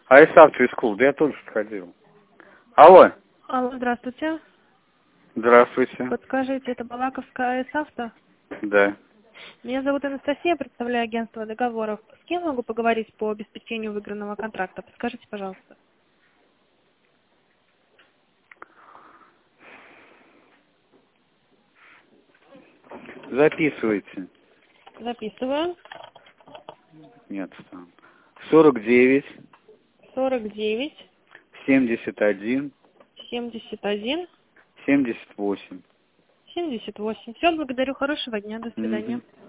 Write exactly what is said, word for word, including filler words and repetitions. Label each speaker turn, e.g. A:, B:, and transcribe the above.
A: I after school, да я тоже сходил. Алло.
B: Алло, здравствуйте.
A: Здравствуйте.
B: Подскажите, это Балаковская АЭС-авто?
A: Да.
B: Меня зовут Анастасия, представляю агентство договоров. С кем могу поговорить по обеспечению выигранного контракта? Подскажите, пожалуйста.
A: Записывайте.
B: Записываю.
A: Нет, там. сорок девять,
B: сорок девять,
A: семьдесят один,
B: семьдесят один,
A: семьдесят восемь.
B: семьдесят восемь. Все, благодарю, хорошего дня, до свидания.
A: Угу.